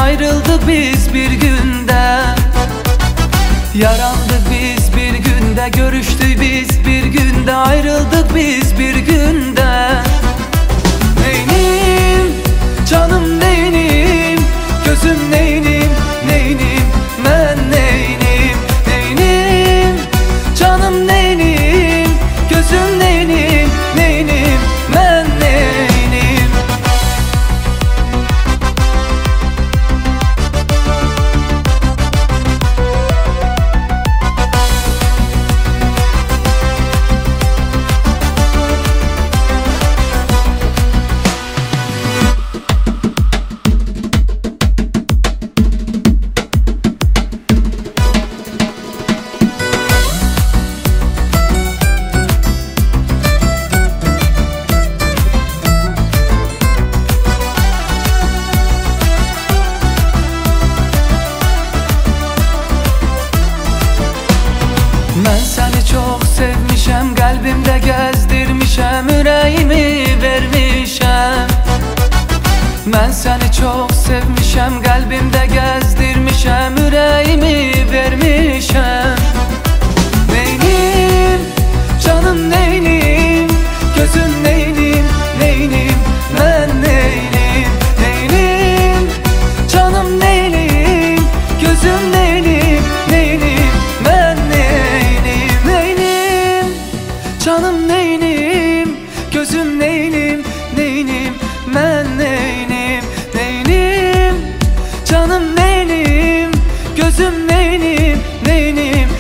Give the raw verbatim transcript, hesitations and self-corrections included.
ayrıldık biz bir günde. Yarandık biz bir günde, görüştük biz bir günde, ayrıldık biz bir günde. Neynim, canım neynim, gözüm neynim, neynim, ben neynim. Neynim, canım neynim, gözüm neynim, neynim, ben neynim. Ben seni çok sevmişem, kalbimde gezdirmişem, yüreğimi vermişem. Ben seni çok sevmişem, kalbimde gezdirmişem, yüreğimi vermişem. Neynim, canım neynim, gözüm neynim, neynim, ben neynim. Neynim, canım neynim, gözüm neynim, neynim, ben neynim. Neynim, canım neynim, gözüm neynim, neynim, ben neynim. Neynim, canım neynim, gözüm neynim, neynim,